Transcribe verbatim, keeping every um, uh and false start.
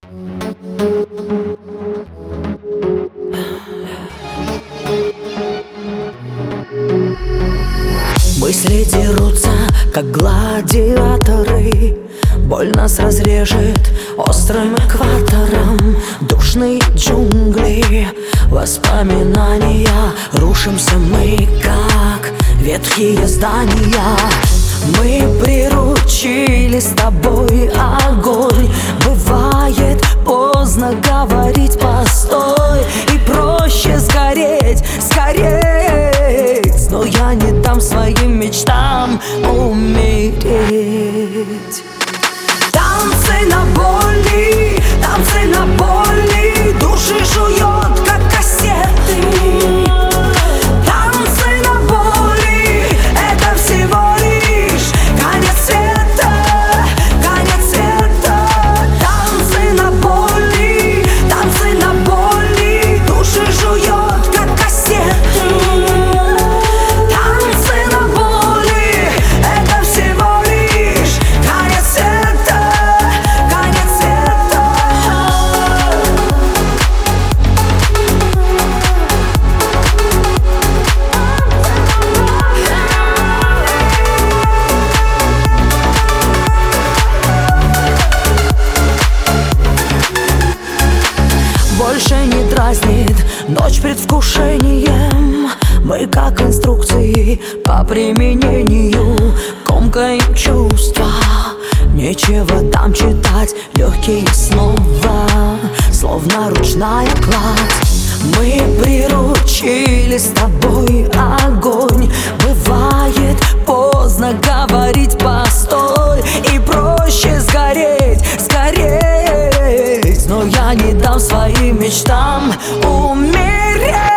Мысли дерутся, как гладиаторы. Боль нас разрежет острым экватором. Душные джунгли, воспоминания. Рушимся мы, как ветхие здания. Мы приручили с тобой огонь. Бывает поздно говорить постой, и проще сгореть, сгореть. Но я не дам своим мечтам умереть. Танцы на боли, танцы на боли, души жует, как кассеты. Танцы на боли, это всего лишь конец света, конец света. Танцы на боли, танцы на боли, души жует, как кассеты. Танцы на боли, это всего лишь конец света, конец света. Больше не дразнит ночь предвкушением. Мы как инструкции по применению комкаем чувства. Нечего там читать, легкие снова, словно ручная кладь. Мы приручили с тобой огонь. Бывает поздно говорить постой, и проще сгореть, сгореть. Но я не дам своим мечтам умереть.